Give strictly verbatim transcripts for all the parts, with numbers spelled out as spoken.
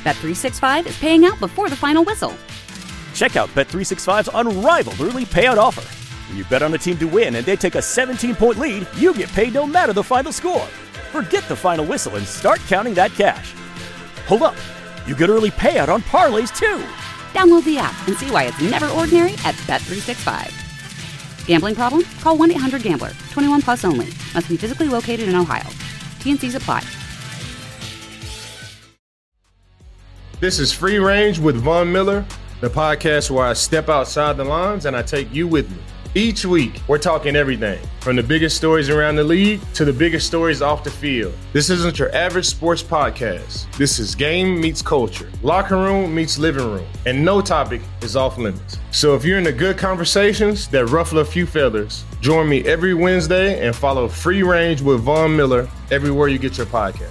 Bet three sixty-five is paying out before the final whistle. Check out Bet three sixty-five's unrivaled early payout offer. When you bet on a team to win and they take a seventeen-point lead, you get paid no matter the final score. Forget the final whistle and start counting that cash. Hold up. You get early payout on parlays, too. Download the app and see why it's never ordinary at Bet three sixty-five. Gambling problem? Call one eight hundred gambler. twenty-one plus only. Must be physically located in Ohio. T N Cs apply. This is Free Range with Von Miller, the podcast where I step outside the lines and I take you with me. Each week, we're talking everything from the biggest stories around the league to the biggest stories off the field. This isn't your average sports podcast. This is game meets culture, locker room meets living room, and no topic is off limits. So if you're into good conversations that ruffle a few feathers, join me every Wednesday and follow Free Range with Von Miller everywhere you get your podcast.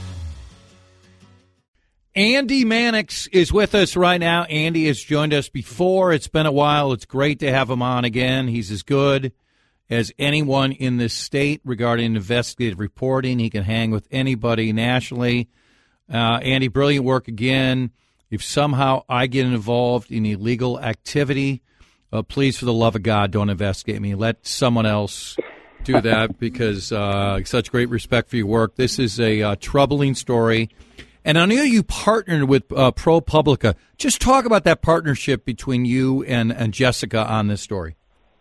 Andy Mannix is with us right now. Andy has joined us before. It's been a while. It's great to have him on again. He's as good as anyone in this state regarding investigative reporting. He can hang with anybody nationally. Uh, Andy, brilliant work again. If somehow I get involved in illegal activity, uh, please, for the love of God, don't investigate me. Let someone else do that because uh, such great respect for your work. This is a uh, troubling story. And I know you partnered with uh, ProPublica. Just talk about that partnership between you and, and Jessica on this story.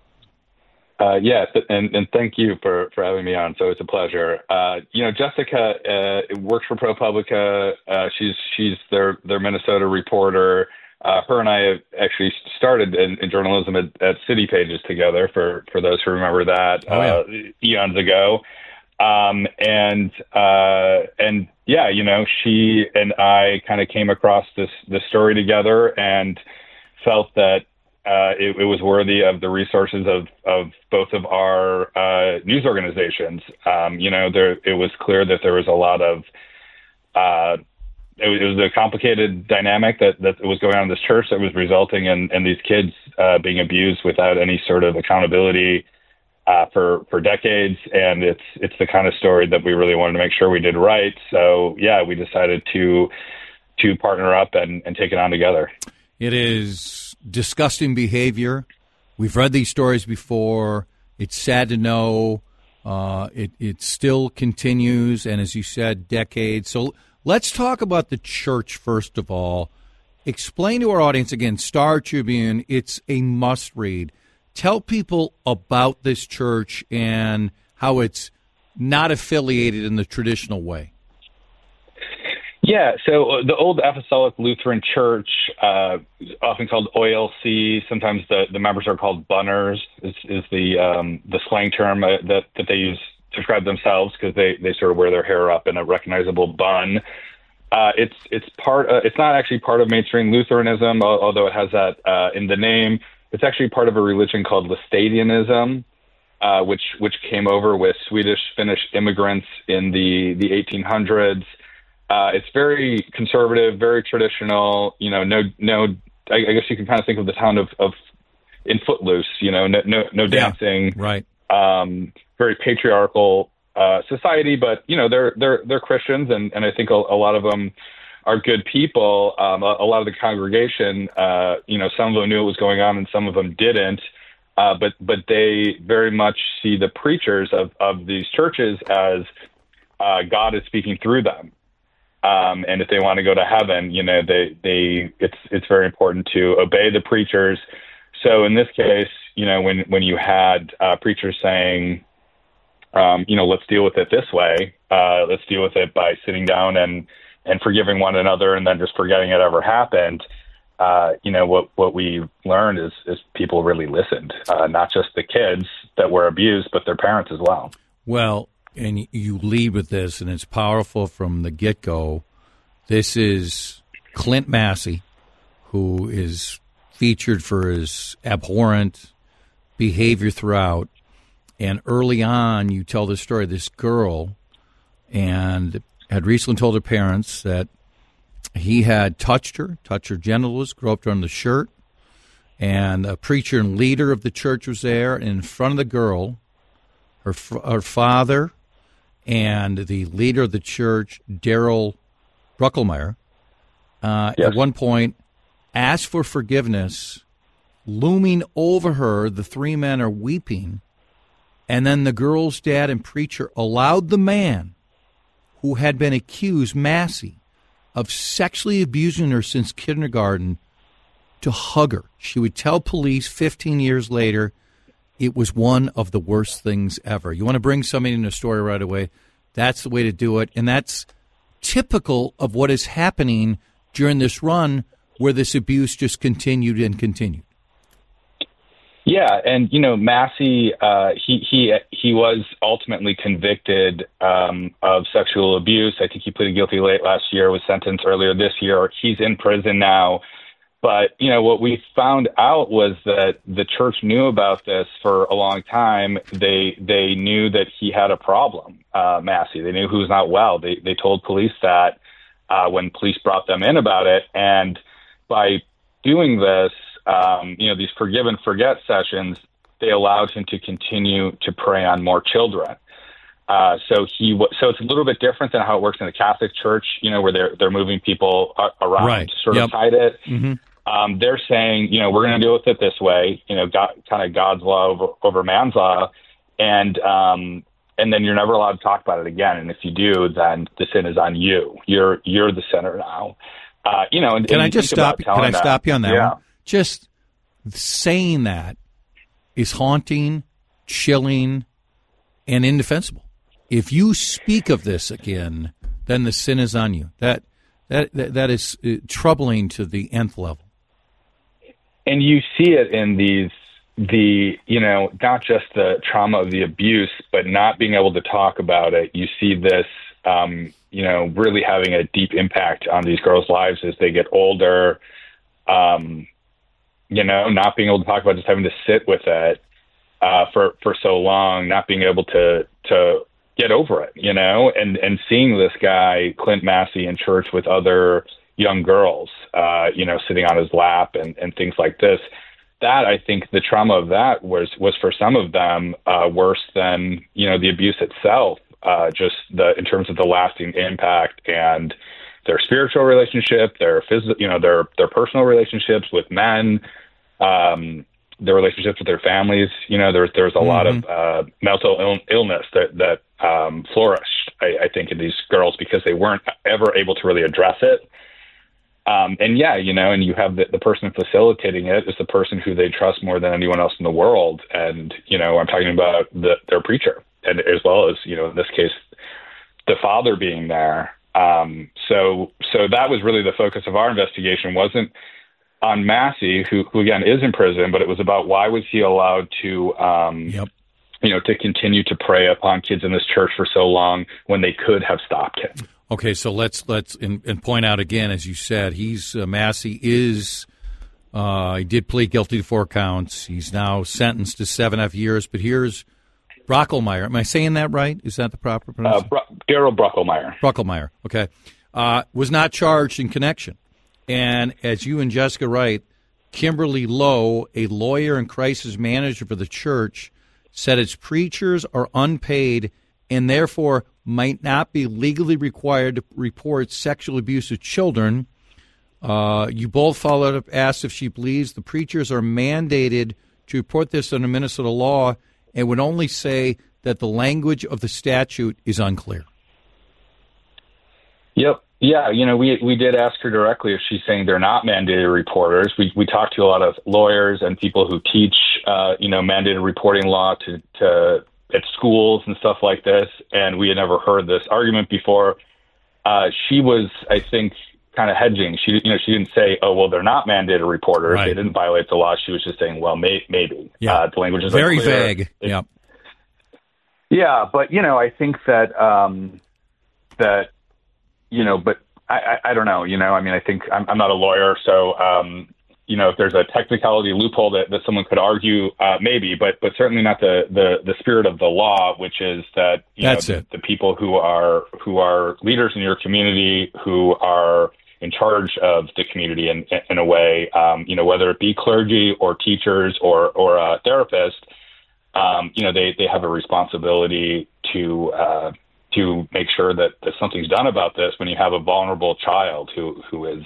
Uh, yes, and, and thank you for, for having me on. So it's a pleasure. Uh, you know, Jessica uh, works for ProPublica. Uh, she's she's their their Minnesota reporter. Uh, her and I have actually started in, in journalism at, at City Pages together. For, for those who remember that, oh, yeah. uh, eons ago. Um, and, uh, and yeah, you know, she and I kind of came across this, this story together and felt that, uh, it, it was worthy of the resources of, of both of our, uh, news organizations. Um, you know, there, it was clear that there was a lot of, uh, it was, it was a complicated dynamic that, that was going on in this church that was resulting in, in these kids, uh, being abused without any sort of accountability. Uh, for, for decades, and it's it's the kind of story that we really wanted to make sure we did right. So, yeah, we decided to to partner up and, and take it on together. It is disgusting behavior. We've read these stories before. It's sad to know uh, it, it still continues, and as you said, decades. So let's talk about the church first of all. Explain to our audience, again, Star Tribune, it's a must-read. Tell people about this church and how it's not affiliated in the traditional way. Yeah, so the old Apostolic Lutheran Church, uh, often called O L C, sometimes the, the members are called bunners, is, is the um, the slang term uh, that, that they use to describe themselves because they, they sort of wear their hair up in a recognizable bun. Uh, it's it's part. Uh, it's not actually part of mainstream Lutheranism, although it has that uh, in the name. It's actually part of a religion called Laestadianism, uh, which which came over with Swedish Finnish immigrants in the, the eighteen hundreds. Uh, it's very conservative, very traditional. You know, no no. I, I guess you can kind of think of the town of, of in Footloose. You know, no no, no dancing. Yeah, right. Um, very patriarchal uh, society, but you know they're they're they're Christians, and, and I think a, a lot of them are good people. Um, a, a lot of the congregation, uh, you know, some of them knew what was going on and some of them didn't. Uh, but but they very much see the preachers of, of these churches as uh, God is speaking through them. Um, and if they want to go to heaven, you know, they they it's it's very important to obey the preachers. So in this case, you know, when when you had uh, preachers saying, um, you know, let's deal with it this way, uh, let's deal with it by sitting down and and forgiving one another and then just forgetting it ever happened, uh, you know, what, what we learned is, is people really listened, uh, not just the kids that were abused, but their parents as well. Well, and you lead with this, and it's powerful from the get-go. This is Clint Massey, who is featured for his abhorrent behavior throughout. And early on, you tell the story of this girl, and had recently told her parents that he had touched her, touched her genitals, groped her on the shirt, and a preacher and leader of the church was there. And in front of the girl, her her father and the leader of the church, Daryl Bruckelmeyer, uh, yes. at one point, asked for forgiveness. Looming over her, the three men are weeping. And then the girl's dad and preacher allowed the man who had been accused, Massey, of sexually abusing her since kindergarten to hug her. She would tell police fifteen years later it was one of the worst things ever. You want to bring somebody in a story right away, that's the way to do it. And that's typical of what is happening during this run where this abuse just continued and continued. Yeah, and you know, Massey, uh, he he he was ultimately convicted um, of sexual abuse. I think he pleaded guilty late last year, was sentenced earlier this year. He's in prison now. But you know, what we found out was that the church knew about this for a long time. They they knew that he had a problem, uh, Massey. They knew he was not well. They they told police that uh, when police brought them in about it, and by doing this. Um, you know, these forgive and forget sessions, they allowed him to continue to prey on more children. Uh, so he, w- so it's a little bit different than how it works in the Catholic Church, you know, where they're they're moving people a- around right. to sort yep. of hide it. Mm-hmm. Um, they're saying, you know, we're going to deal with it this way, you know, God, kind of God's law over, over man's law, and um, and then you're never allowed to talk about it again. And if you do, then the sin is on you. You're you're the sinner now. Uh, you know, and, can and I just stop? Can I that. stop you on that yeah. one? Just saying that is haunting, chilling, and indefensible. If you speak of this again, then the sin is on you. That that that, that is uh, troubling to the nth level. And you see it in these the you know not just the trauma of the abuse, but not being able to talk about it. You see this. Um, you know, really having a deep impact on these girls' lives as they get older. Um, you know, not being able to talk about, just having to sit with it uh, for for so long, not being able to to get over it, you know, and and seeing this guy Clint Massey in church with other young girls, uh, you know, sitting on his lap and, and things like this. That, I think, the trauma of that was was for some of them uh, worse than you know the abuse itself. Uh, just the in terms of the lasting impact and their spiritual relationship, their physical, you know, their their personal relationships with men, um, their relationships with their families. You know, there's there's a mm-hmm. lot of uh, mental Ill- illness that that um, flourished, I, I think, in these girls because they weren't ever able to really address it. Um, and yeah, you know, and you have the, the person facilitating it is the person who they trust more than anyone else in the world. And, you know, I'm talking about the, their preacher, and as well as, you know, in this case, the father being there. Um, so, so that was really the focus of our investigation. Wasn't on Massey, who, who again is in prison, but it was about why was he allowed to, um, yep. you know, to continue to prey upon kids in this church for so long when they could have stopped him. Okay, so let's let's and, and point out again, as you said, he's uh, Massey is uh, he did plead guilty to four counts. He's now sentenced to seven and a half years. But here's Brockelmeyer. Am I saying that right? Is that the proper pronunciation? Uh, Bro- Daryl Brockelmeyer. Brockelmeyer. Okay, uh, was not charged in connection. And as you and Jessica write, Kimberly Lowe, a lawyer and crisis manager for the church, said its preachers are unpaid and therefore might not be legally required to report sexual abuse of children. Uh, you both followed up, asked if she believes the preachers are mandated to report this under Minnesota law and would only say that the language of the statute is unclear. Yep. Yeah, you know, we we did ask her directly if she's saying they're not mandated reporters. We we talked to a lot of lawyers and people who teach, uh, you know, mandated reporting law to to at schools and stuff like this, and we had never heard this argument before. Uh, she was, I think, kind of hedging. She, you know, she didn't say, "Oh, well, they're not mandated reporters. Right. They didn't violate the law." She was just saying, "Well, may, maybe." Yeah. Uh, the language is very unclear. vague. It, yeah. Yeah, but you know, I think that um, that you know, but I, I, I don't know. You know, I mean, I think I'm, I'm not a lawyer, so. Um, You know, if there's a technicality loophole that, that someone could argue, uh, maybe, but but certainly not the, the, the spirit of the law, which is that you That's know, it. The, the people who are who are leaders in your community, who are in charge of the community in in a way, um, you know, whether it be clergy or teachers or or a therapist, um, you know, they, they have a responsibility to uh, to make sure that, that something's done about this when you have a vulnerable child who who is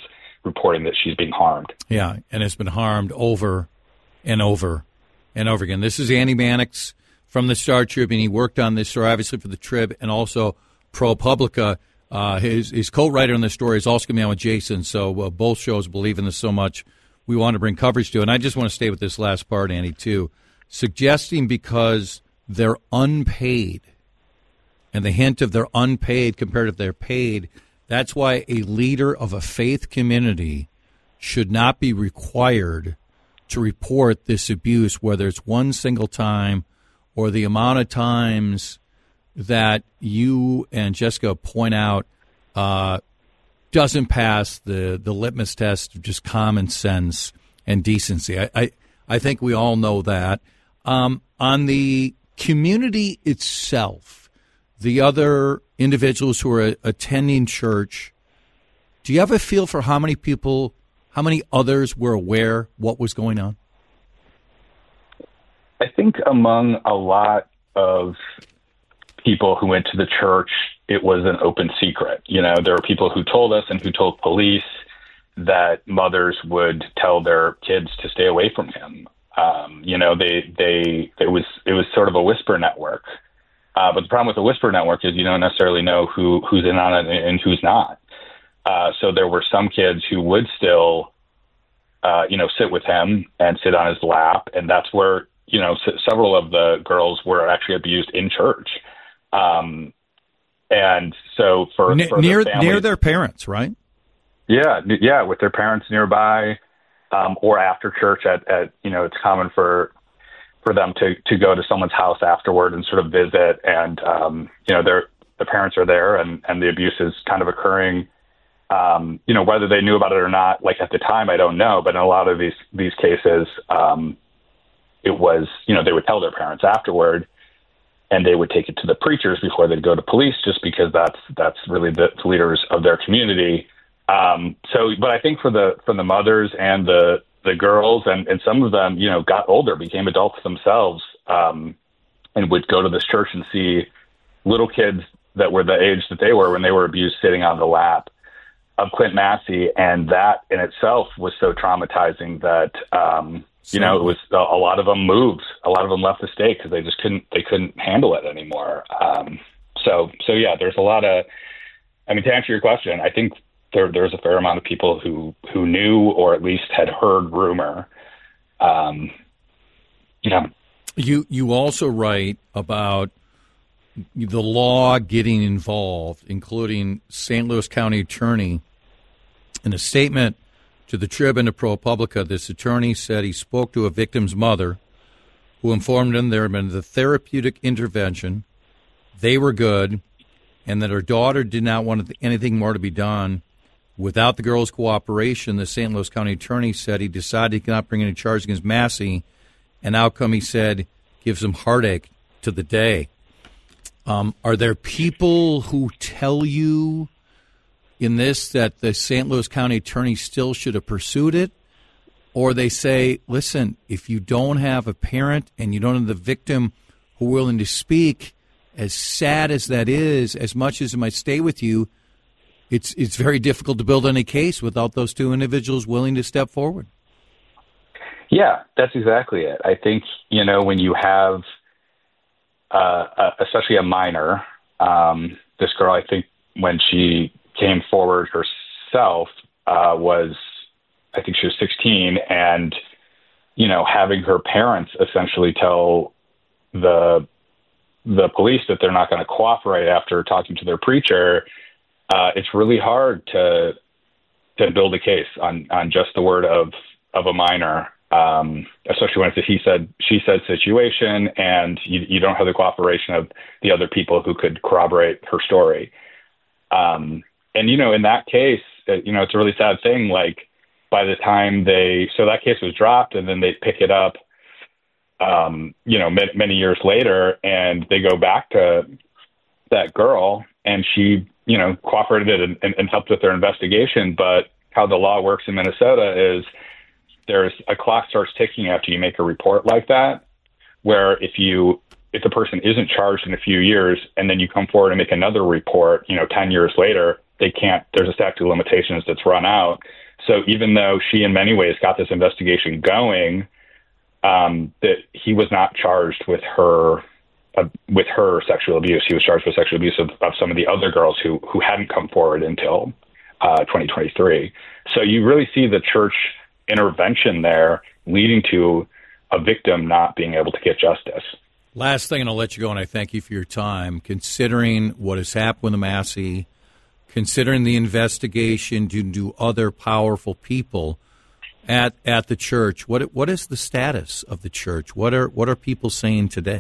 reporting that she's being harmed. Yeah, and has been harmed over and over and over again. This is Andy Mannix from the Star Tribune. He worked on this story, obviously, for the Trib and also ProPublica. Uh, his, his co-writer on this story is also going to be on with Jason, so uh, both shows believe in this so much we want to bring coverage to. And I just want to stay with this last part, Andy, too. Suggesting because they're unpaid, and the hint of they're unpaid compared to they're paid, that's why a leader of a faith community should not be required to report this abuse, whether it's one single time or the amount of times that you and Jessica point out uh, doesn't pass the, the litmus test of just common sense and decency. I, I, I think we all know that. Um, on the community itself, the other individuals who are attending church, do you have a feel for how many people, how many others were aware what was going on? I think among a lot of people who went to the church, it was an open secret. You know, there were people who told us and who told police that mothers would tell their kids to stay away from him. Um, you know, they, they, it was, it was sort of a whisper network. Uh, but the problem with the whisper network is you don't necessarily know who, who's in on it and who's not. Uh, so there were some kids who would still, uh, you know, sit with him and sit on his lap. And that's where, you know, s- several of the girls were actually abused in church. Um, and so for, N- for near, the families, near their parents, right? Yeah. Yeah. With their parents nearby, um, or after church at, at, you know, it's common for, for them to, to go to someone's house afterward and sort of visit. And, um, you know, their, the parents are there and, and the abuse is kind of occurring. Um, you know, whether they knew about it or not, like at the time, I don't know. But in a lot of these, these cases, um, it was, you know, they would tell their parents afterward and they would take it to the preachers before they'd go to police, just because that's, that's really the leaders of their community. Um, so, but I think for the, for the mothers and the, the girls, and, and some of them, you know, got older, became adults themselves, um, and would go to this church and see little kids that were the age that they were when they were abused sitting on the lap of Clint Massey. And that in itself was so traumatizing that, um, you know, it was a, a lot of them moved, a lot of them left the state because they just couldn't, they couldn't handle it anymore. Um, so, so yeah, there's a lot of, I mean, to answer your question, I think there, there's a fair amount of people who, who knew, or at least had heard rumor. Um, yeah. You, you also write about the law getting involved, including Saint Louis County Attorney. In a statement to the Trib and to ProPublica, this attorney said he spoke to a victim's mother who informed him there had been the therapeutic intervention, they were good, and that her daughter did not want anything more to be done. Without the girl's cooperation, the Saint Louis County Attorney said he decided he could not bring any charge against Massey. An outcome, he said, gives him heartache to the day. Um, are there people who tell you in this that the Saint Louis County Attorney still should have pursued it? Or they say, listen, if you don't have a parent and you don't have the victim who are willing to speak, as sad as that is, as much as it might stay with you, it's it's very difficult to build any case without those two individuals willing to step forward. Yeah, that's exactly it. I think, you know, when you have, uh, uh, especially a minor, um, this girl, I think when she came forward herself, uh, was, I think she was sixteen, and, you know, having her parents essentially tell the, the police that they're not going to cooperate after talking to their preacher, uh, it's really hard to, to build a case on, on just the word of, of a minor. Um, especially when it's a he said, she said situation, and you, you don't have the cooperation of the other people who could corroborate her story. Um, and, you know, in that case, uh, you know, it's a really sad thing. Like, by the time they, so that case was dropped, and then they pick it up, um, you know, many, many years later, and they go back to that girl, and she, you know, cooperated and, and, and helped with their investigation. But how the law works in Minnesota is, there's a clock starts ticking after you make a report like that, where if you, if the person isn't charged in a few years and then you come forward and make another report, you know, ten years later, they can't, there's a statute of limitations that's run out. So even though she, in many ways, got this investigation going, um, that he was not charged with her uh, with her sexual abuse. He was charged with sexual abuse of, of some of the other girls who who hadn't come forward until uh, twenty twenty-three. So you really see the church intervention there leading to a victim not being able to get justice. Last thing, and I'll let you go, and I thank you for your time. Considering what has happened with the Massey, considering the investigation into other powerful people at at the church, what what is the status of the church? What are what are people saying today?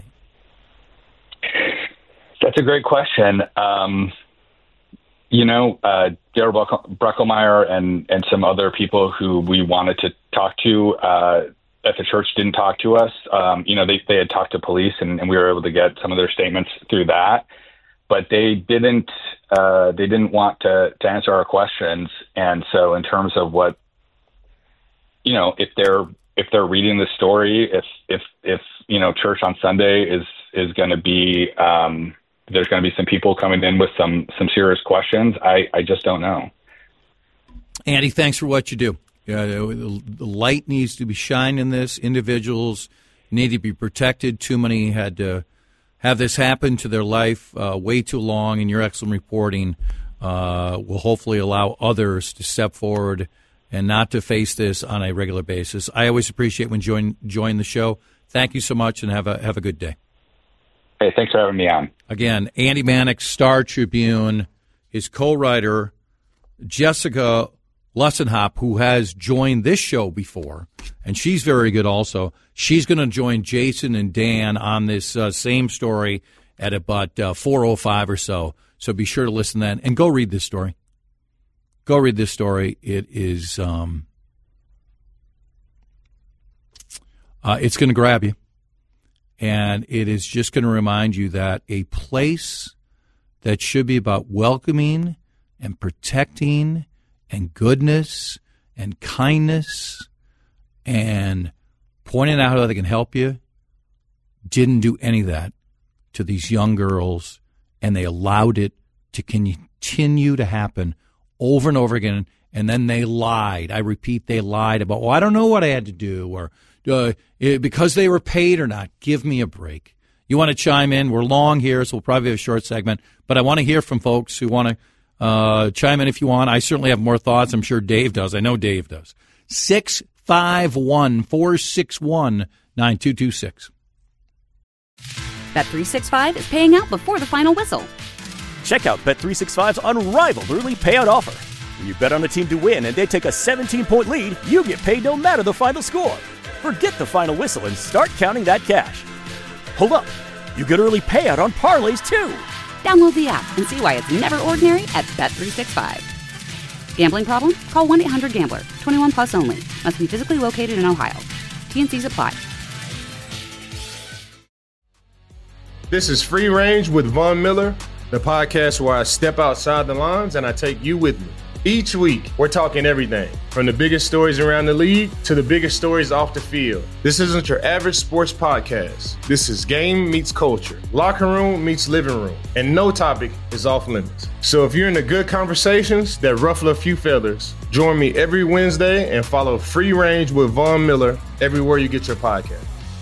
That's a great question. Um, you know, uh, Darrell Breckelmeyer and and some other people who we wanted to talk to uh, at the church didn't talk to us. Um, you know, they they had talked to police, and, and we were able to get some of their statements through that. But they didn't. Uh, they didn't want to, to answer our questions, and so in terms of what, you know, if they're if they're reading the story, if if if you know, church on Sunday is is going to be um, there's going to be some people coming in with some some serious questions. I, I just don't know. Andy, thanks for what you do. Uh, the, the light needs to be shined in this. Individuals need to be protected. Too many had to have this happen to their life uh, way too long, and your excellent reporting uh, will hopefully allow others to step forward and not to face this on a regular basis. I always appreciate when you join, join the show. Thank you so much, and have a have a good day. Hey, thanks for having me on. Again, Andy Mannix, Star Tribune, his co-writer, Jessica Lussenhop, who has joined this show before, and she's very good also. She's going to join Jason and Dan on this uh, same story at about uh, four oh five or so. So be sure to listen then, and go read this story. Go read this story. It is, um, uh, it's going to grab you. And it is just going to remind you that a place that should be about welcoming and protecting and goodness and kindness and pointing out how they can help you didn't do any of that to these young girls, and they allowed it to continue to happen over and over again, and then they lied. I repeat, they lied about, well, I don't know what I had to do, or uh, because they were paid or not. Give me a break. You want to chime in? We're long here, so we'll probably have a short segment, but I want to hear from folks who want to uh, chime in if you want. I certainly have more thoughts. I'm sure Dave does. I know Dave does. six five one, four six one, nine two two six. Bet three sixty-five is paying out before the final whistle. Check out Bet three sixty-five's unrivaled early payout offer. When you bet on a team to win and they take a seventeen-point lead, you get paid no matter the final score. Forget the final whistle and start counting that cash. Hold up. You get early payout on parlays, too. Download the app and see why it's never ordinary at Bet three sixty-five. Gambling problem? Call one eight hundred gambler. twenty-one plus only. Must be physically located in Ohio. T N Cs apply. This is Free Range with Von Miller, the podcast where I step outside the lines and I take you with me. Each week, we're talking everything from the biggest stories around the league to the biggest stories off the field. This isn't your average sports podcast. This is game meets culture, locker room meets living room, and no topic is off limits. So if you're into good conversations that ruffle a few feathers, join me every Wednesday and follow Free Range with Von Miller everywhere you get your podcast.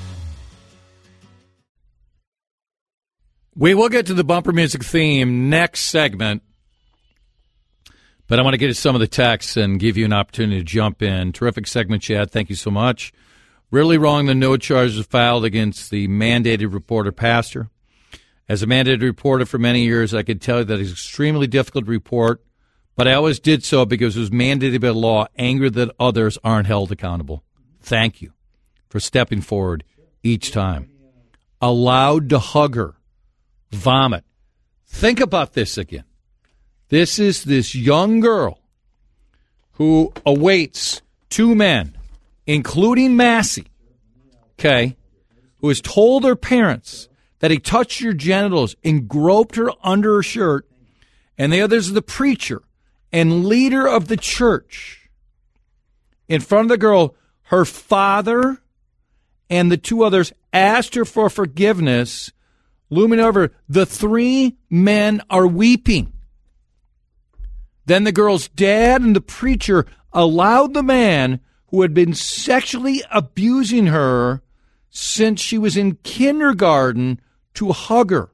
We will get to the bumper music theme next segment, but I want to get to some of the texts and give you an opportunity to jump in. Terrific segment, Chad. Thank you so much. Really wrong that no charges filed against the mandated reporter pastor. As a mandated reporter for many years, I could tell you that it's extremely difficult to report, but I always did so because it was mandated by law, angry that others aren't held accountable. Thank you for stepping forward each time. Allowed to hug her. Vomit. Think about this again. This is this young girl who awaits two men, including Massey, okay, who has told her parents that he touched her genitals and groped her under her shirt, and the other is the preacher and leader of the church. In front of the girl, her father and the two others asked her for forgiveness. Looming over, the three men are weeping. Then the girl's dad and the preacher allowed the man who had been sexually abusing her since she was in kindergarten to hug her.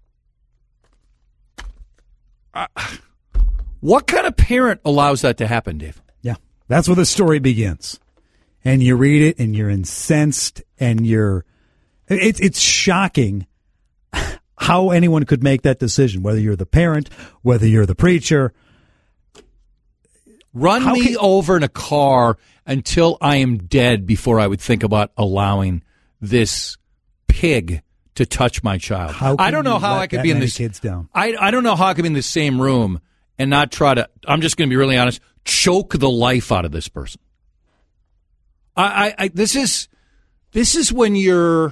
Uh, what kind of parent allows that to happen, Dave? Yeah, that's where the story begins. And you read it, and you're incensed, and you're it, it's shocking how anyone could make that decision, whether you're the parent, whether you're the preacher. Run How me can- over in a car until I am dead before I would think about allowing this pig to touch my child. How I can don't know you how let I could that be in many this. kids down? I I don't know how I could be in the same room and not try to. I'm just going to be really honest. Choke the life out of this person. I, I, I this is this is when you're.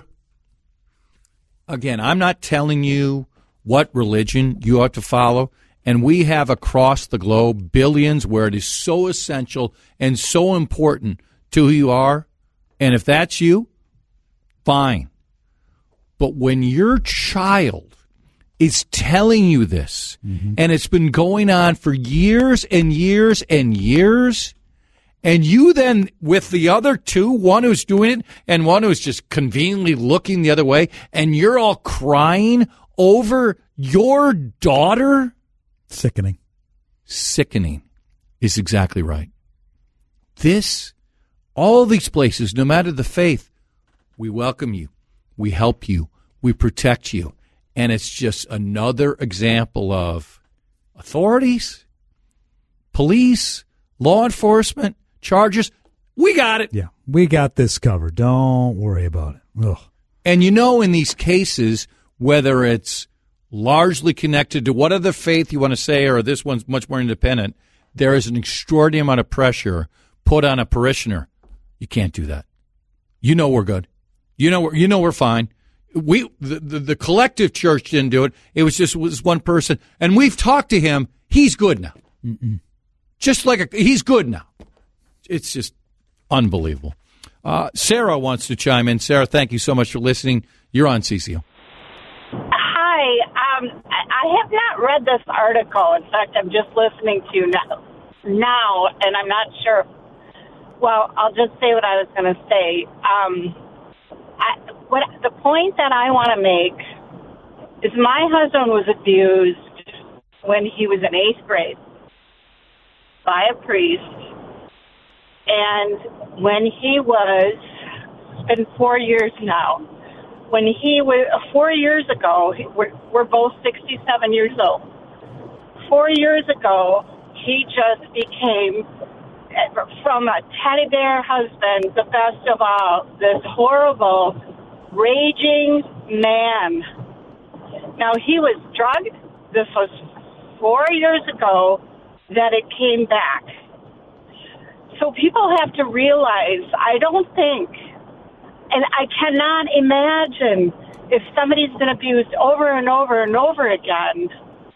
Again, I'm not telling you what religion you ought to follow. And we have across the globe billions where it is so essential and so important to who you are. And if that's you, fine. But when your child is telling you this, mm-hmm. and it's been going on for years and years and years, and you then, with the other two, one who's doing it and one who's just conveniently looking the other way, and you're all crying over your daughter? Sickening. Sickening is exactly right. This, all these places, no matter the faith, we welcome you, we help you, we protect you. And it's just another example of authorities, police, law enforcement, charges. We got it. Yeah, we got this covered. Don't worry about it. Ugh. And you know, in these cases, whether it's largely connected to what other faith you want to say, or this one's much more independent, there is an extraordinary amount of pressure put on a parishioner. You can't do that. You know we're good. You know we're, you know we're fine. We the, the, the collective church didn't do it. It was just was one person, and we've talked to him. He's good now. Mm-mm. Just like a, he's good now. It's just unbelievable. Uh, Sarah wants to chime in. Sarah, thank you so much for listening. You're on C C O. Hi. Um, I have not read this article. In fact, I'm just listening to now, now and I'm not sure. Well, I'll just say what I was going to say. Um, I, what the point that I want to make is my husband was abused when he was in eighth grade by a priest, and when he was, it's been four years now, when he was, four years ago, we're, we're both sixty-seven years old. Four years ago, he just became, from a teddy bear husband, the best of all, this horrible, raging man. Now, he was drugged. This was four years ago that it came back. So people have to realize, I don't think, and I cannot imagine if somebody's been abused over and over and over again,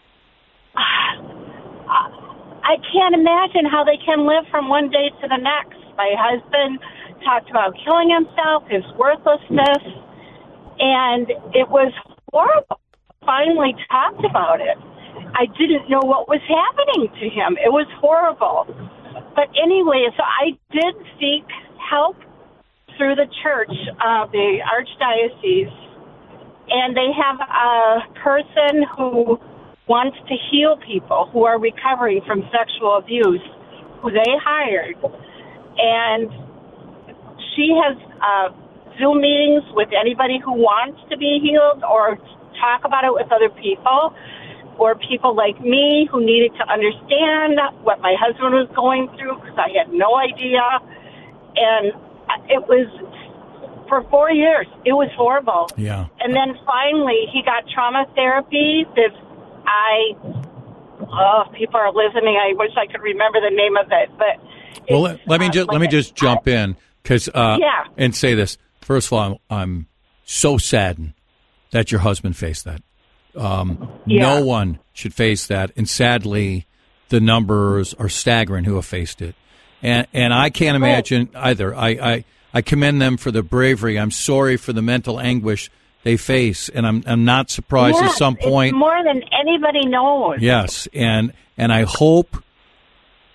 I can't imagine how they can live from one day to the next. My husband talked about killing himself, his worthlessness, and it was horrible. Finally talked about it. I didn't know what was happening to him. It was horrible. But anyway, so I did seek help through the church, uh, the Archdiocese, and they have a person who wants to heal people who are recovering from sexual abuse, who they hired. And she has uh, Zoom meetings with anybody who wants to be healed or talk about it with other people, or people like me who needed to understand what my husband was going through because I had no idea. And it was, for four years, it was horrible. Yeah. And then finally he got trauma therapy. This, I, oh, people are listening. I wish I could remember the name of it. But well, let, let me just uh, let me just jump I, in because uh, yeah. and say this. First of all, I'm, I'm so saddened that your husband faced that. Um, yeah. No one should face that, and sadly, the numbers are staggering who have faced it. And and I can't imagine either. I, I, I commend them for the bravery. I'm sorry for the mental anguish they face, and I'm I'm not surprised yes, at some point. It's more than anybody knows. Yes, and and I hope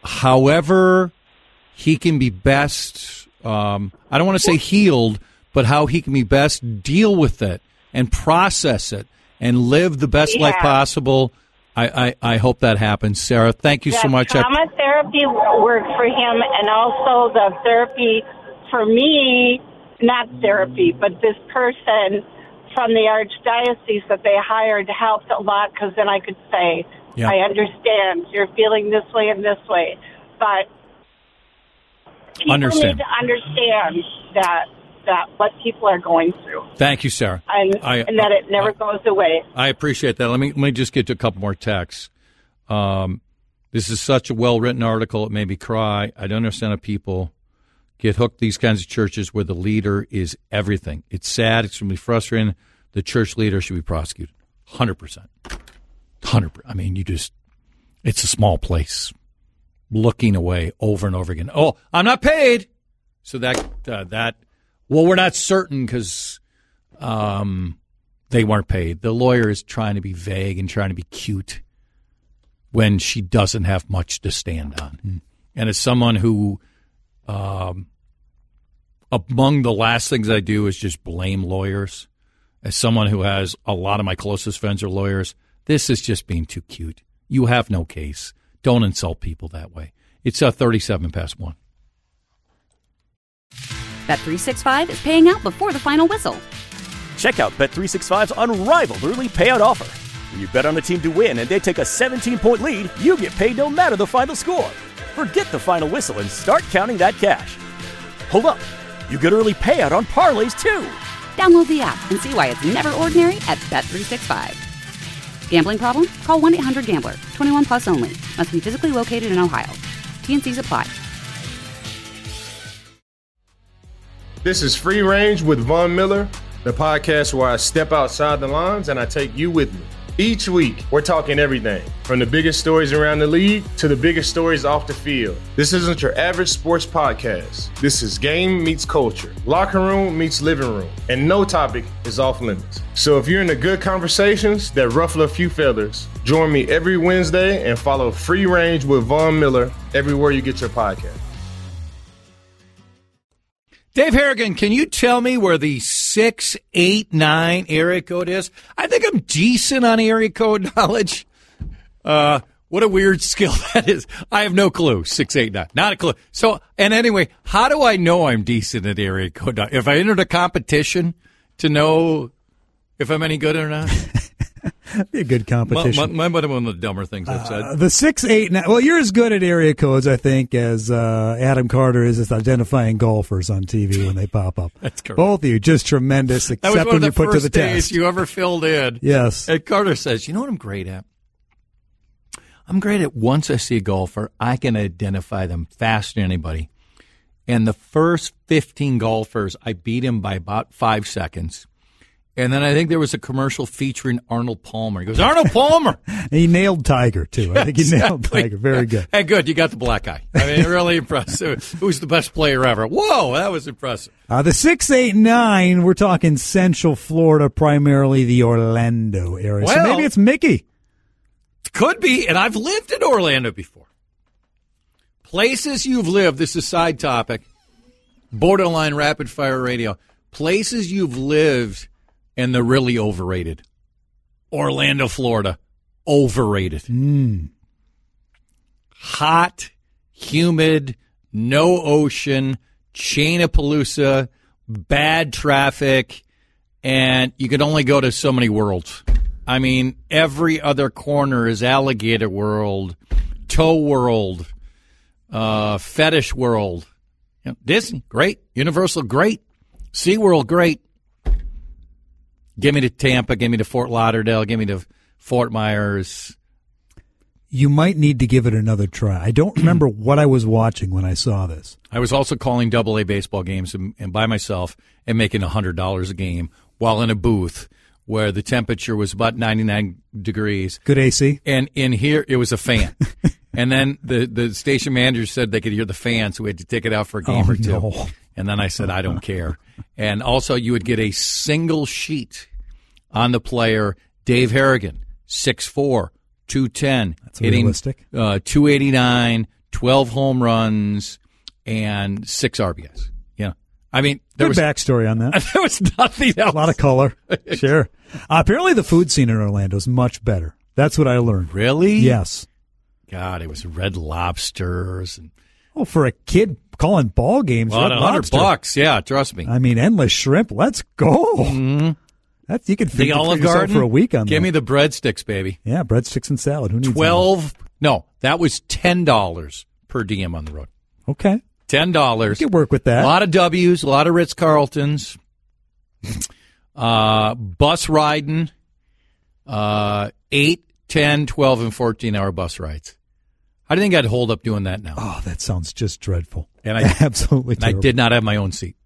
however he can be best, um, I don't want to say healed, but how he can be best deal with it and process it and live the best Yeah. life possible. I, I, I hope that happens. Sarah, thank you that so much. trauma I, therapy worked for him, and also the therapy for me, not therapy, but this person from the archdiocese that they hired helped a lot, because then I could say, Yeah. I understand you're feeling this way and this way, but people Understand. need to understand that that what people are going through, thank you, Sarah. and, I- and that it never I- goes away. I appreciate that. Let me let me just get to a couple more texts. Um, this is such a well-written article. It made me cry. I don't understand how people get hooked these kinds of churches where the leader is everything. It's sad. It's extremely frustrating. The church leader should be prosecuted. one hundred percent. one hundred percent. I mean, you just, it's a small place. Looking away over and over again. Oh, I'm not paid. So that, uh, that, well, we're not certain because um, they weren't paid. The lawyer is trying to be vague and trying to be cute when she doesn't have much to stand on. Mm. And as someone who, um, among the last things I do is just blame lawyers, as someone who has a lot of my closest friends are lawyers, this is just being too cute. You have no case. Don't insult people that way. It's uh, thirty-seven past one. Bet three sixty-five is paying out before the final whistle. Check out Bet three sixty-five's unrivaled early payout offer. When you bet on a team to win and they take a seventeen-point lead, you get paid no matter the final score. Forget the final whistle and start counting that cash. Hold up. You get early payout on parlays, too. Download the app and see why it's never ordinary at Bet three sixty-five. Gambling problem? Call one eight hundred gambler. twenty-one plus only. Must be physically located in Ohio. T N Cs apply. This is Free Range with Von Miller, the podcast where I step outside the lines and I take you with me. Each week, we're talking everything from the biggest stories around the league to the biggest stories off the field. This isn't your average sports podcast. This is game meets culture, locker room meets living room, and no topic is off limits. So if you're into good conversations that ruffle a few feathers, join me every Wednesday and follow Free Range with Von Miller everywhere you get your podcast. Dave Harrigan, can you tell me where the six eight nine area code is? I think I'm decent on area code knowledge. Uh, what a weird skill that is. I have no clue. six eight nine. Not a clue. So, and anyway, how do I know I'm decent at area code? If I entered a competition to know if I'm any good or not? Be a good competition. Might have one of the dumber things I've said. Uh, the six, eight, nine. Well, you're as good at area codes, I think, as uh, Adam Carter is at identifying golfers on T V when they pop up. That's correct. Both of you, just tremendous, except that was one when of the you put first to the days test. You ever filled in. Yes. And Carter says, you know what I'm great at? I'm great at once I see a golfer, I can identify them faster than anybody. And the first fifteen golfers, I beat him by about five seconds. And then I think there was a commercial featuring Arnold Palmer. He goes, Arnold Palmer! He nailed Tiger, too. I think he Exactly. nailed Tiger. Very good. Hey, good. You got the black eye. I mean, really impressive. Who's the best player ever? Whoa, that was impressive. Uh, the six eight nine, we're talking Central Florida, primarily the Orlando area. Well, so maybe it's Mickey. Could be, and I've lived in Orlando before. Places you've lived, this is a side topic, borderline rapid fire radio. Places you've lived and they're really overrated. Orlando, Florida, overrated. Mm. Hot, humid, no ocean, chain-a-palooza, bad traffic, and you can only go to so many worlds. I mean, every other corner is Alligator World, Tow World, uh, Fetish World. You know, Disney, great. Universal, great. SeaWorld, great. Give me to Tampa, give me to Fort Lauderdale, give me to Fort Myers. You might need to give it another try. I don't remember what I was watching when I saw this. I was also calling double A baseball games and, and by myself and making one hundred dollars a game while in a booth where the temperature was about ninety-nine degrees. Good A C? And in here, it was a fan. And then the, the station manager said they could hear the fan, so we had to take it out for a game Oh, or two. no. And then I said, I don't care. And also, you would get a single sheet on the player, Dave Harrigan, six four, two ten. That's hitting, realistic. Uh, two eighty-nine, twelve home runs, and six R B Is. Yeah. I mean, there Good was backstory on that. there was nothing else. A lot of color. Sure. Uh, apparently the food scene in Orlando is much better. That's what I learned. Really? Yes. God, it was Red Lobsters. And Oh, for a kid calling ball games, a lot Red of hundred Lobster. bucks. Yeah, trust me. I mean, endless shrimp. Let's go. Mm-hmm. That's you can The feed Olive yourself Garden for a week on Give that. me the breadsticks, baby. Yeah, breadsticks and salad. Who needs Twelve. No, that was ten dollars per diem on the road. that? Okay. Ten dollars. You can work with that. A lot of W's, a lot of Ritz Carltons, uh, bus riding, uh, eight, ten, twelve, and fourteen hour bus rides. I didn't think I'd hold up doing that now. Oh, that sounds just dreadful. And I absolutely and I terrible. did not have my own seat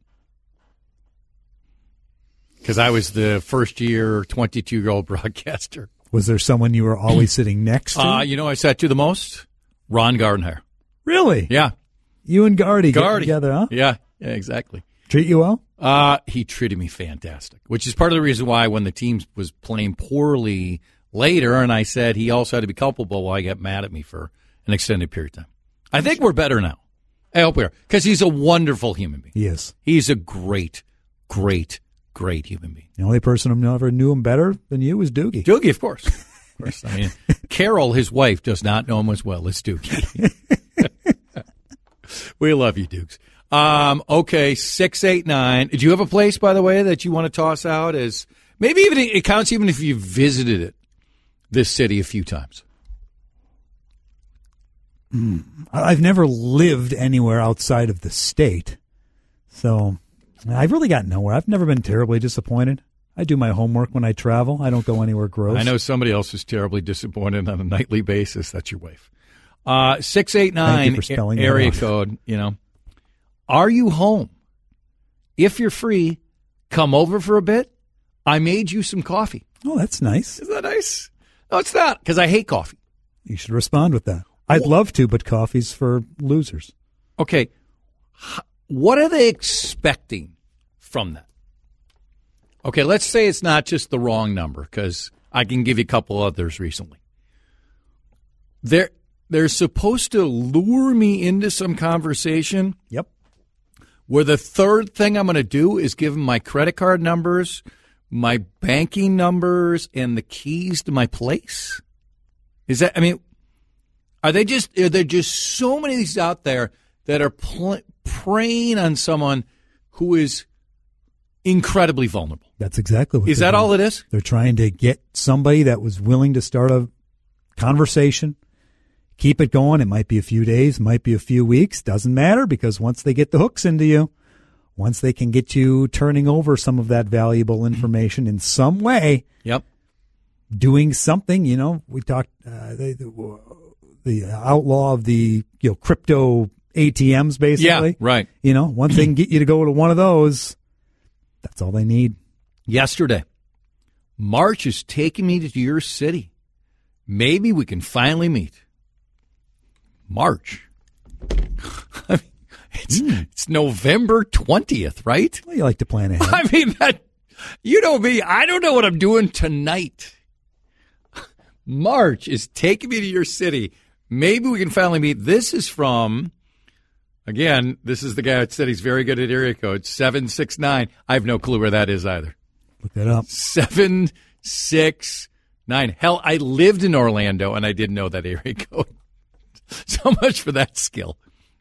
because I was the first year twenty-two year old broadcaster. Was there someone you were always sitting next to? Uh, you know, who I sat to the most Ron Gardenhire. Really? Yeah, You and Gardy get Gardy. together, huh? Yeah, yeah, exactly. Treat you well? Uh, he treated me fantastic, which is part of the reason why when the team was playing poorly later, and I said he also had to be culpable, why he got mad at me for an extended period of time. I think we're better now. I hope we are, because he's a wonderful human being. He is. He's a great, great, great human being. The only person who never knew him better than you was Doogie. Doogie, of course. Of course. I mean, Carol, his wife, does not know him as well as Doogie. We love you, Dukes. Um, okay, six eight nine. Do you have a place, by the way, that you want to toss out as maybe even it counts even if you visited it, this city a few times? Mm. I've never lived anywhere outside of the state, so I've really got nowhere. I've never been terribly disappointed. I do my homework when I travel. I don't go anywhere gross. I know somebody else is terribly disappointed on a nightly basis. That's your wife. Uh, six eight nine area code, you know. Are you home? If you're free, come over for a bit. I made you some coffee. Oh, that's nice. Isn't that nice? No, it's not, because I hate coffee. You should respond with that. I'd love to, but coffee's for losers. Okay. What are they expecting from that? Okay, let's say it's not just the wrong number, because I can give you a couple others recently. They're, they're supposed to lure me into some conversation. Yep. Where the third thing I'm going to do is give them my credit card numbers, my banking numbers, and the keys to my place. Is that, I mean, are they just, are there just so many of these out there that are pl- preying on someone who is incredibly vulnerable? That's exactly what Is they're that doing. all it is? They're trying to get somebody that was willing to start a conversation, keep it going. It might be a few days, might be a few weeks. Doesn't matter, because once they get the hooks into you, once they can get you turning over some of that valuable information in some way, yep, doing something, you know, we talked, uh, the, the, the outlaw of the, you know, crypto A T Ms, basically. Yeah, right. You know, once they can get you to go to one of those, that's all they need. Yesterday, March is taking me to your city. Maybe we can finally meet. March. I mean, it's, mm. it's November twentieth, right? Well, you like to plan ahead. I mean, that, you know me, I don't know what I'm doing tonight. March is taking me to your city. Maybe we can finally meet. This is from, again, this is the guy that said he's very good at area code, seven six nine. I have no clue where that is either. Look that up. seven six nine. Hell, I lived in Orlando, and I didn't know that area code. So much for that skill.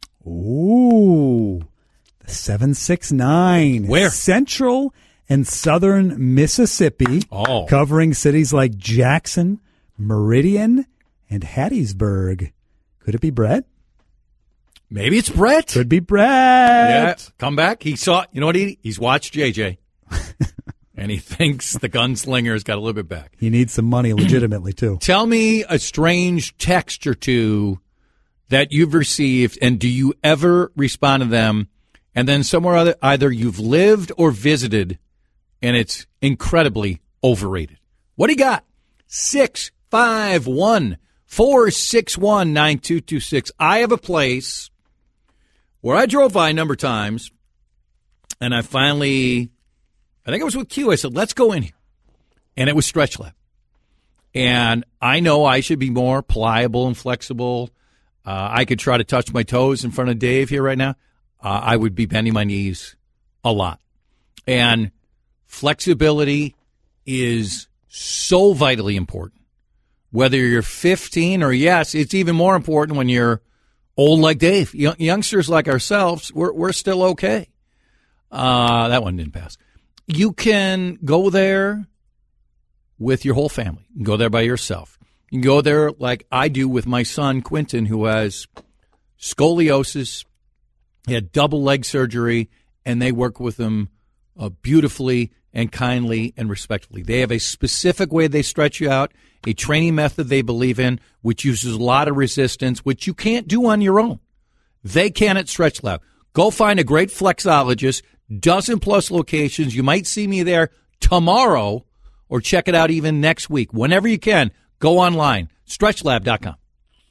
Ooh, the seven six nine. Where? Central and southern Mississippi, oh. covering cities like Jackson, Meridian, and Hattiesburg. Could it be Brett? Maybe it's Brett. Could be Brett. Yeah, come back. He saw, you know what, he, he's watched J J. And he thinks the gunslinger's got a little bit back. He needs some money legitimately, too. Tell me a strange text or two that you've received, and do you ever respond to them? And then somewhere other, either you've lived or visited, and it's incredibly overrated. What do you got? six five one, four six one, nine two two six. I have a place where I drove by a number of times, and I finally, I think it was with Q, I said, let's go in here. And it was Stretch Lab. And I know I should be more pliable and flexible. Uh, I could try to touch my toes in front of Dave here right now. Uh, I would be bending my knees a lot. And flexibility is so vitally important. Whether you're fifteen or, yes, it's even more important when you're old like Dave. Young, youngsters like ourselves, we're, we're still okay. Uh, that one didn't pass. You can go there with your whole family. You can go there by yourself. You can go there like I do with my son, Quentin, who has scoliosis. He had double leg surgery, and they work with him uh, beautifully and kindly and respectfully. They have a specific way they stretch you out, a training method they believe in, which uses a lot of resistance, which you can't do on your own. They can at Stretch Lab. Go find a great flexologist, dozen plus locations. You might see me there tomorrow or check it out even next week. Whenever you can, go online, stretch lab dot com.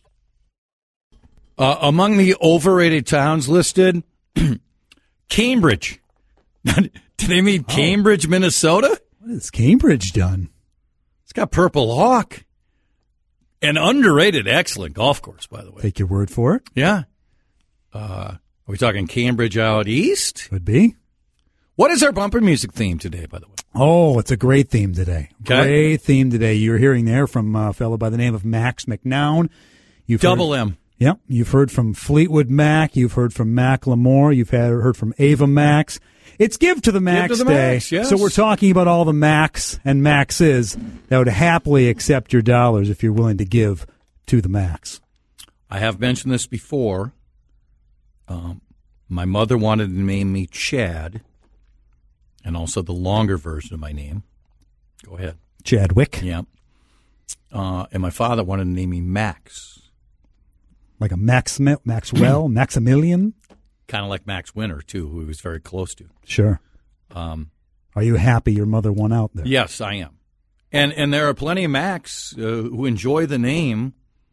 Uh, among the overrated towns listed, Cambridge. Did they mean oh. Cambridge, Minnesota? What has Cambridge done? It's got Purple Hawk. An underrated, excellent golf course, by the way. Take your word for it. Yeah. Uh, are we talking Cambridge out east? Could be. What is our bumper music theme today, by the way? Oh, it's a great theme today. Okay. Great theme today. You're hearing there from a fellow by the name of Max McNown. You've Double heard, M. Yep. You've heard from Fleetwood Mac. You've heard from Mac Lamore. You've had, heard from Ava Max. It's Give to the Max Give to the Day. Max, yes. So we're talking about all the Max and Maxes that would happily accept your dollars if you're willing to give to the Max. I have mentioned this before. Um, my mother wanted to name me Chad, and also the longer version of my name. Go ahead. Chadwick. Yeah. Uh, and my father wanted to name me Max. Like a Max, Maxwell, Maximilian? Kind of like Max Winter, too, who he was very close to. Sure. Um, Are you happy your mother won out there? Yes, I am. And and there are plenty of Macs uh, who enjoy the name.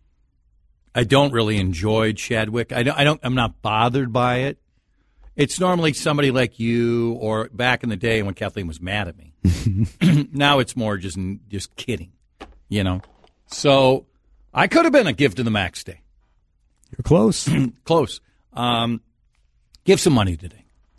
I don't really enjoy Chadwick. I don't, I don't, I'm not bothered by it. It's normally somebody like you or back in the day when Kathleen was mad at me. Now it's more just just kidding, you know. So I could have been a Give to the Max Day. You're close. Close. Um, give some money today.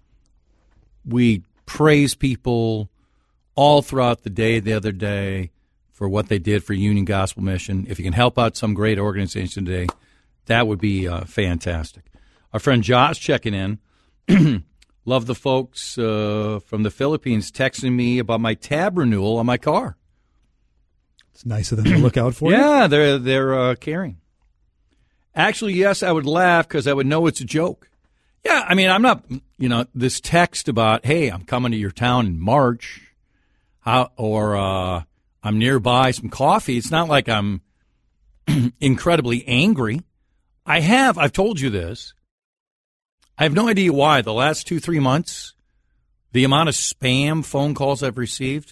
We praise people all throughout the day the other day for what they did for Union Gospel Mission. If you can help out some great organization today, that would be uh, fantastic. Our friend Josh checking in. Love the folks uh, from the Philippines texting me about my tab renewal on my car. It's nice of them to look out for you. Yeah, they're they're uh, caring. Actually, yes, I would laugh because I would know it's a joke. Yeah, I mean, I'm not, you know, this text about, hey, I'm coming to your town in March, how, or uh, I'm nearby, some coffee. It's not like I'm incredibly angry. I have, I've told you this. I have no idea why. The last two, three months, the amount of spam phone calls I've received,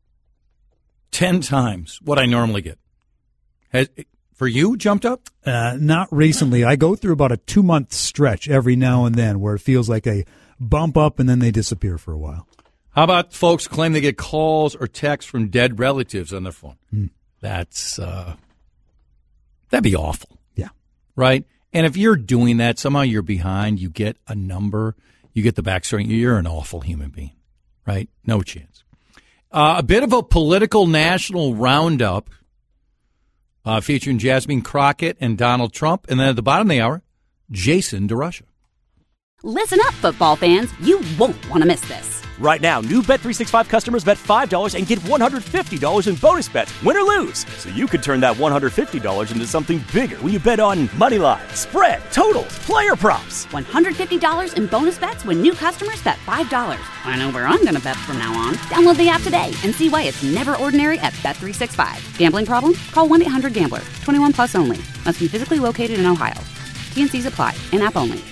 ten times what I normally get. Has, for you, jumped up? Uh, not recently. I go through about a two-month stretch every now and then where it feels like they bump up and then they disappear for a while. How about folks claim they get calls or texts from dead relatives on their phone? Mm. That's, uh, that'd be awful. Yeah. Right? And if you're doing that, somehow you're behind, you get a number, you get the backstory, you're an awful human being, right? No chance. Uh, a bit of a political national roundup uh, featuring Jasmine Crockett and Donald Trump. And then at the bottom of the hour, Jason DeRusha. Listen up, football fans. You won't want to miss this. Right now, new Bet three sixty-five customers bet five dollars and get one hundred fifty dollars in bonus bets, win or lose. So you could turn that one hundred fifty dollars into something bigger when you bet on money line, spread, totals, player props. one hundred fifty dollars in bonus bets when new customers bet five dollars. I know where I'm going to bet from now on. Download the app today and see why it's never ordinary at Bet three sixty-five. Gambling problem? Call one eight hundred gambler. twenty-one plus only. Must be physically located in Ohio. T and C's apply. In-app only.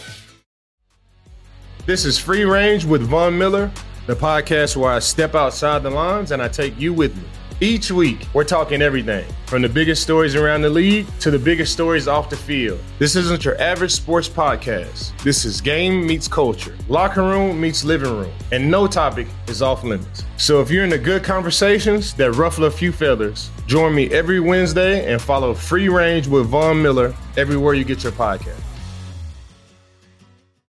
This is Free Range with Von Miller, the podcast where I step outside the lines and I take you with me. Each week, we're talking everything from the biggest stories around the league to the biggest stories off the field. This isn't your average sports podcast. This is game meets culture, locker room meets living room, and no topic is off limits. So if you're into good conversations that ruffle a few feathers, join me every Wednesday and follow Free Range with Von Miller everywhere you get your podcast.